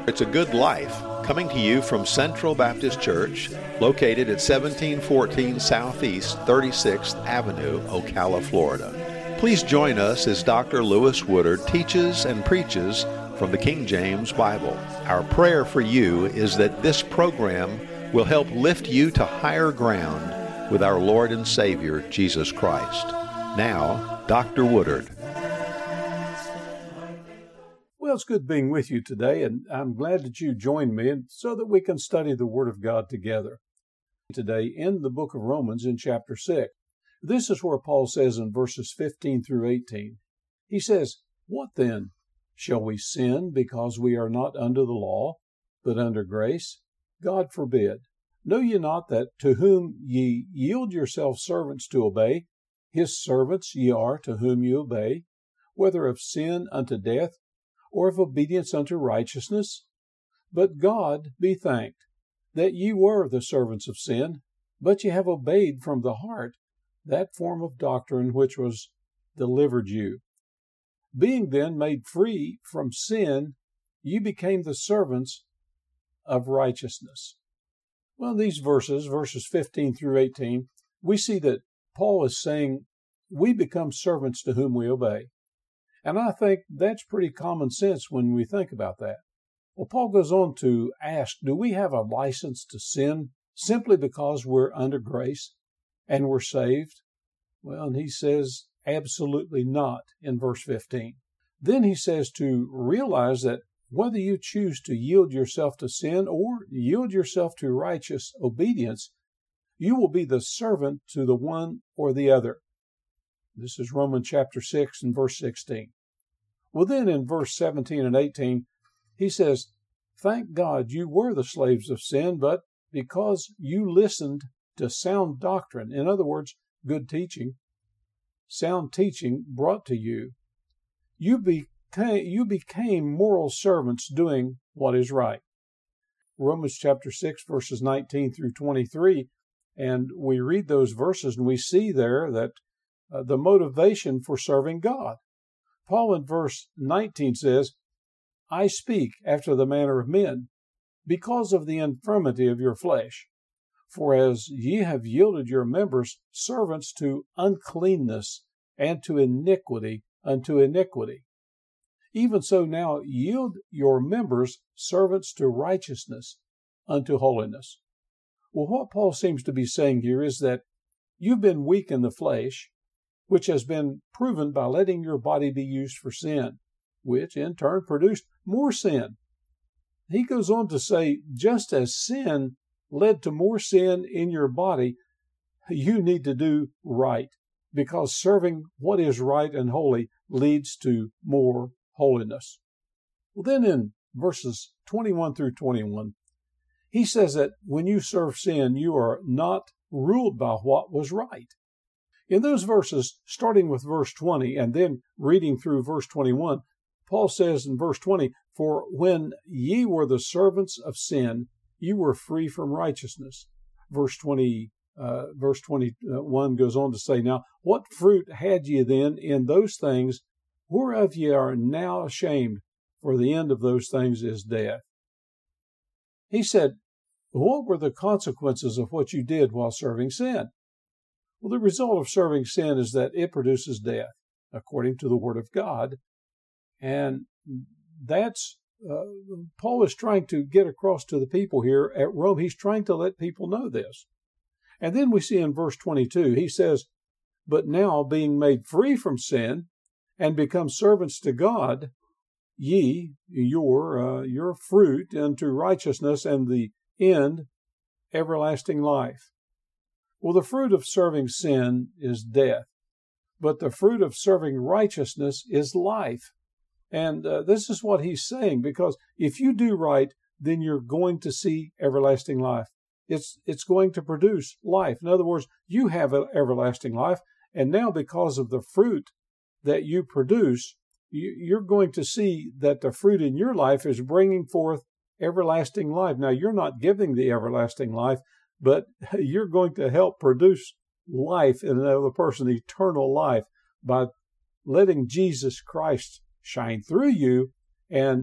It's a Good Life, coming to you from Central Baptist Church, located at 1714 Southeast 36th Avenue, Ocala, Florida. Please join us as Dr. Lewis Woodard teaches and preaches from the King James Bible. Our prayer for you is that this program will help lift you to higher ground with our Lord and Savior, Jesus Christ. Now, Dr. Woodard. Well, it's good being with you today, and I'm glad that you joined me so that we can study the Word of God together. Today, in the book of Romans, in chapter 6, this is where Paul says in verses 15 through 18, he says, "What then? Shall we sin because we are not under the law, but under grace? God forbid. Know ye not that to whom ye yield yourselves servants to obey, his servants ye are to whom ye obey, whether of sin unto death, or of obedience unto righteousness? But God be thanked, that ye were the servants of sin, but ye have obeyed from the heart that form of doctrine which was delivered you. Being then made free from sin, ye became the servants of righteousness." Well, in these verses 15 through 18, we see that Paul is saying we become servants to whom we obey. And I think that's pretty common sense when we think about that. Well, Paul goes on to ask, do we have a license to sin simply because we're under grace and we're saved? Well, and he says, absolutely not in verse 15. Then he says to realize that whether you choose to yield yourself to sin or yield yourself to righteous obedience, you will be the servant to the one or the other. This is Romans chapter 6 and verse 16. Well, then in verse 17 and 18, he says, "Thank God you were the slaves of sin, but because you listened to sound doctrine," in other words, good teaching, sound teaching brought to you, you became moral servants doing what is right. Romans chapter 6, verses 19 through 23, and we read those verses and we see there that the motivation for serving God. Paul in verse 19 says, "I speak after the manner of men, because of the infirmity of your flesh. For as ye have yielded your members servants to uncleanness and to iniquity unto iniquity, even so now yield your members servants to righteousness unto holiness." Well, what Paul seems to be saying here is that you've been weak in the flesh, which has been proven by letting your body be used for sin, which in turn produced more sin. He goes on to say, just as sin led to more sin in your body, you need to do right, because serving what is right and holy leads to more holiness. Well, then in verses 21 through 21, he says that when you serve sin, you are not ruled by what was right. In those verses, starting with verse 20 and then reading through verse 21, Paul says in verse 20, "For when ye were the servants of sin, you were free from righteousness." Verse 21 goes on to say, "Now what fruit had ye then in those things whereof ye are now ashamed? For the end of those things is death." He said, what were the consequences of what you did while serving sin? Well, the result of serving sin is that it produces death, according to the Word of God. And that's, Paul is trying to get across to the people here at Rome. He's trying to let people know this. And then we see in verse 22, he says, "But now being made free from sin and become servants to God, ye, your fruit unto righteousness, and the end, everlasting life." Well, the fruit of serving sin is death, but the fruit of serving righteousness is life. And this is what he's saying, because if you do right, then you're going to see everlasting life. It's going to produce life. In other words, you have an everlasting life, and now because of the fruit that you produce, you're going to see that the fruit in your life is bringing forth everlasting life. Now, you're not giving the everlasting life, but you're going to help produce life in another person, eternal life, by letting Jesus Christ shine through you and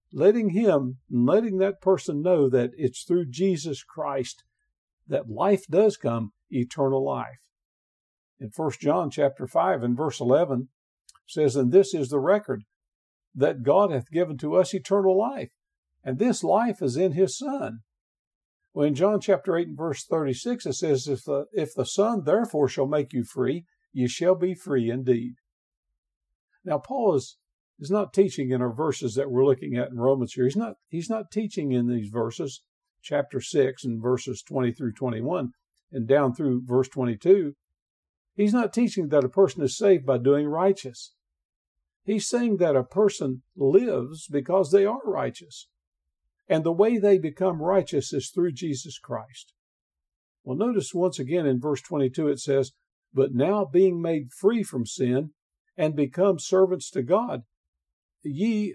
letting that person know that it's through Jesus Christ that life does come, eternal life. In 1 John chapter 5 and verse 11 says, "And this is the record, that God hath given to us eternal life, and this life is in his Son." Well, in John chapter 8 and verse 36, it says, if the Son therefore shall make you free, ye shall be free indeed. Now, Paul is not teaching in our verses that we're looking at in Romans here. He's not teaching in these verses, chapter 6 and verses 20 through 21 and down through verse 22. He's not teaching that a person is saved by doing righteous. He's saying that a person lives because they are righteous. And the way they become righteous is through Jesus Christ. Well, notice once again in verse 22 it says, "But now being made free from sin and become servants to God, in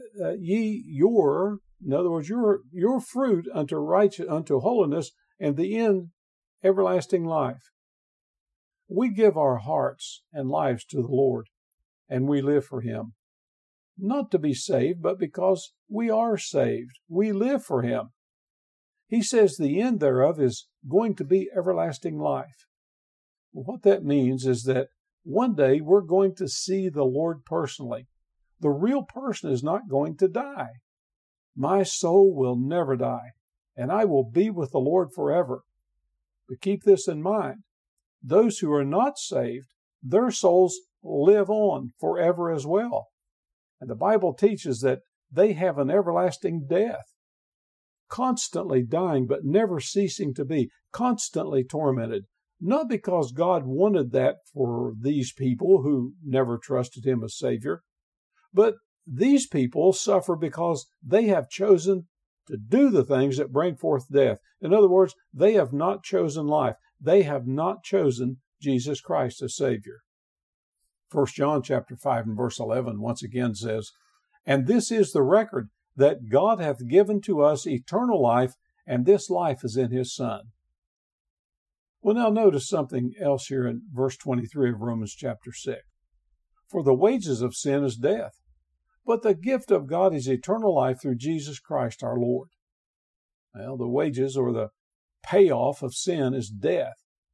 other words, your fruit unto holiness, and the end everlasting life." We give our hearts and lives to the Lord, and we live for Him. Not to be saved, but because we are saved. We live for Him. He says the end thereof is going to be everlasting life. Well, what that means is that one day we're going to see the Lord personally. The real person is not going to die. My soul will never die, and I will be with the Lord forever. But keep this in mind. Those who are not saved, their souls live on forever as well. And the Bible teaches that they have an everlasting death, constantly dying but never ceasing to be, constantly tormented. Not because God wanted that for these people who never trusted Him as Savior, but these people suffer because they have chosen to do the things that bring forth death. In other words, they have not chosen life. They have not chosen Jesus Christ as Savior. 1 John chapter 5 and verse 11 once again says, "And this is the record, that God hath given to us eternal life, and this life is in His Son." Well, now notice something else here in verse 23 of Romans chapter 6. "For the wages of sin is death, but the gift of God is eternal life through Jesus Christ our Lord." Well, the wages or the payoff of sin is death.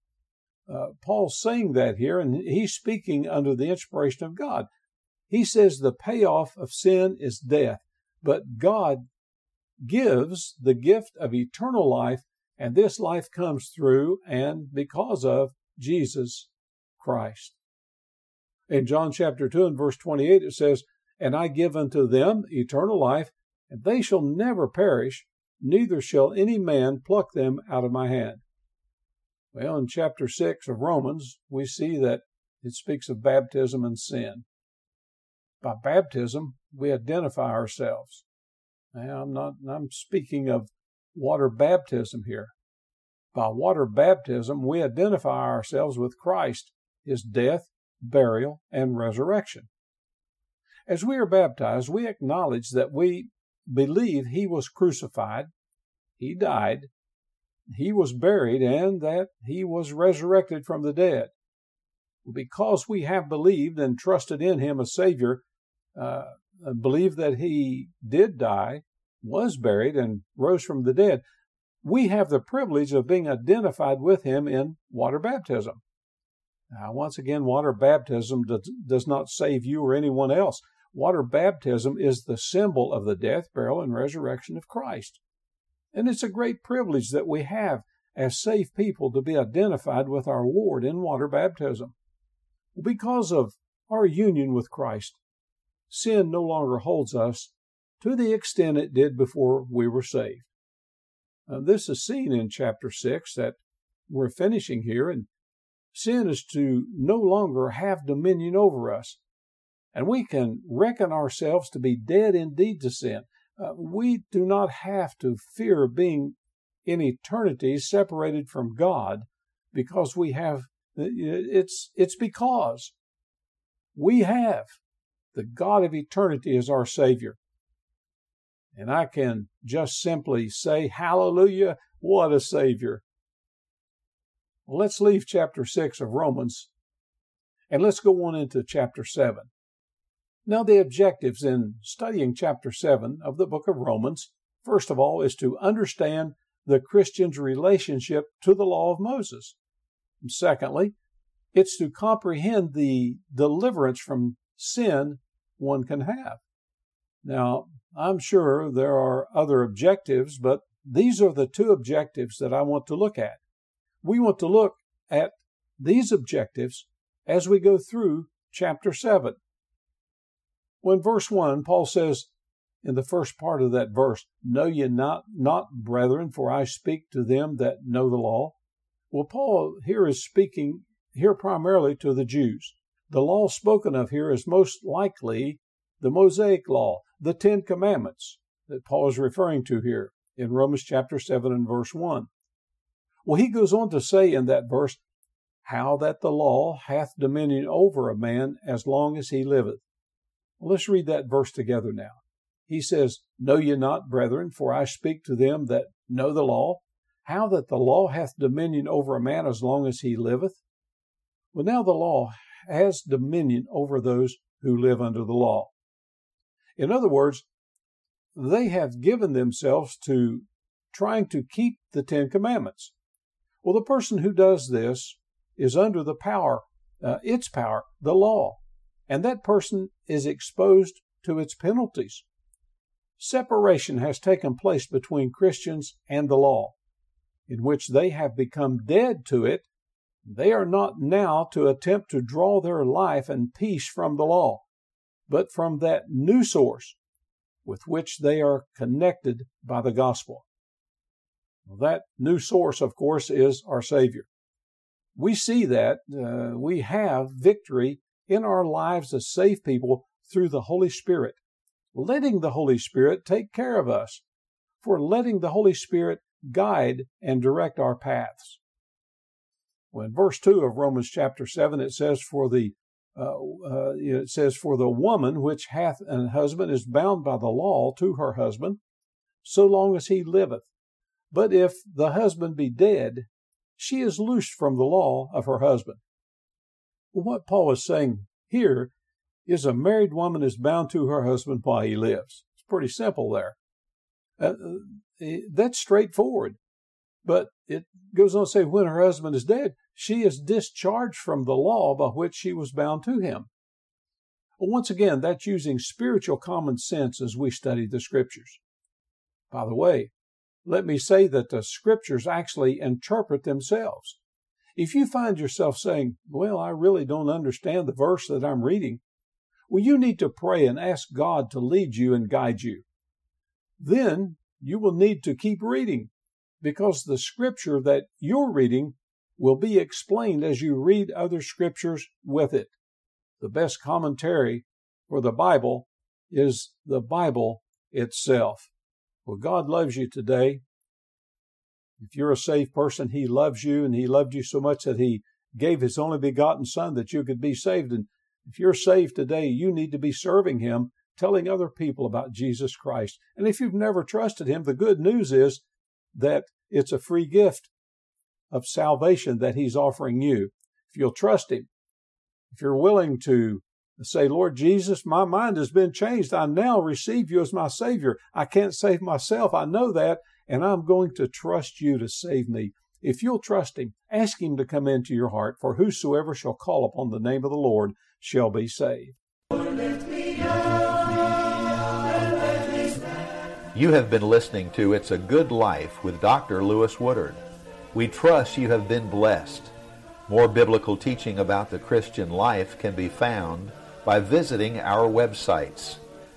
Paul's saying that here, and he's speaking under the inspiration of God. He says the payoff of sin is death, but God gives the gift of eternal life, and this life comes through and because of Jesus Christ. In John chapter 2 and verse 28 it says, "And I give unto them eternal life, and they shall never perish, neither shall any man pluck them out of my hand." Well, in chapter 6 of Romans, we see that it speaks of baptism and sin. By baptism, we identify ourselves. Now, I'm speaking of water baptism here. By water baptism, we identify ourselves with Christ, His death, burial, and resurrection. As we are baptized, we acknowledge that we believe He was crucified, He died, He was buried, and that He was resurrected from the dead. Because we have believed and trusted in Him as Savior, believe that He did die, was buried, and rose from the dead, we have the privilege of being identified with Him in water baptism. Now, once again, water baptism does not save you or anyone else. Water baptism is the symbol of the death, burial, and resurrection of Christ. And it's a great privilege that we have as saved people to be identified with our Lord in water baptism. Because of our union with Christ, sin no longer holds us to the extent it did before we were saved. This is seen in chapter 6 that we're finishing here, and sin is to no longer have dominion over us. And we can reckon ourselves to be dead indeed to sin. We do not have to fear being in eternity separated from God because we have, it's because we have the God of eternity as our Savior. And I can just simply say, hallelujah, what a Savior. Well, let's leave chapter 6 of Romans and let's go on into chapter 7. Now, the objectives in studying chapter 7 of the book of Romans, first of all, is to understand the Christian's relationship to the law of Moses. And secondly, it's to comprehend the deliverance from sin one can have. Now, I'm sure there are other objectives, but these are the two objectives that I want to look at. We want to look at these objectives as we go through chapter 7. When verse 1, Paul says in the first part of that verse, "Know ye not, brethren, for I speak to them that know the law." Well, Paul here is speaking here primarily to the Jews. The law spoken of here is most likely the Mosaic law, the Ten Commandments that Paul is referring to here in Romans chapter 7 and verse 1. Well, he goes on to say in that verse, "How that the law hath dominion over a man as long as he liveth." Well, let's read that verse together now. He says, "Know ye not, brethren, for I speak to them that know the law, how that the law hath dominion over a man as long as he liveth?" Well, now the law has dominion over those who live under the law. In other words, they have given themselves to trying to keep the Ten Commandments. Well, the person who does this is under the power, the law, and that person is exposed to its penalties. Separation has taken place between Christians and the law, in which they have become dead to it. They are not now to attempt to draw their life and peace from the law, but from that new source with which they are connected by the gospel. Well, that new source, of course, is our Savior. We see that we have victory in our lives as saved people through the Holy Spirit, letting the Holy Spirit take care of us, for letting the Holy Spirit guide and direct our paths. Well, in verse 2 of Romans chapter 7, it says, for the woman which hath an husband is bound by the law to her husband, so long as he liveth. But if the husband be dead, she is loosed from the law of her husband. Well, what Paul is saying here is a married woman is bound to her husband while he lives. It's pretty simple there. That's straightforward. But it goes on to say when her husband is dead, she is discharged from the law by which she was bound to him. Well, once again, that's using spiritual common sense as we study the Scriptures. By the way, let me say that the Scriptures actually interpret themselves. If you find yourself saying, well, I really don't understand the verse that I'm reading, well, you need to pray and ask God to lead you and guide you. Then you will need to keep reading, because the Scripture that you're reading will be explained as you read other Scriptures with it. The best commentary for the Bible is the Bible itself. Well, God loves you today. If you're a saved person, He loves you, and He loved you so much that He gave His only begotten Son that you could be saved. And if you're saved today, you need to be serving Him, telling other people about Jesus Christ. And if you've never trusted Him, the good news is that it's a free gift of salvation that He's offering you. If you'll trust Him, if you're willing to say, Lord Jesus, my mind has been changed. I now receive you as my Savior. I can't save myself. I know that, and I'm going to trust you to save me. If you'll trust Him, ask Him to come into your heart, for whosoever shall call upon the name of the Lord shall be saved. You have been listening to It's a Good Life with Dr. Lewis Woodard. We trust you have been blessed. More biblical teaching about the Christian life can be found by visiting our websites,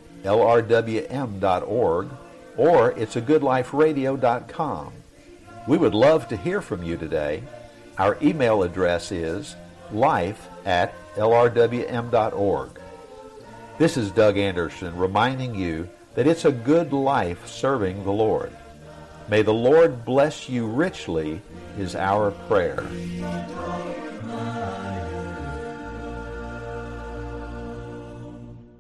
lrwm.org or it'sagoodliferadio.com. We would love to hear from you today. Our email address is life@lrwm.org. This is Doug Anderson reminding you that it's a good life serving the Lord. May the Lord bless you richly is our prayer.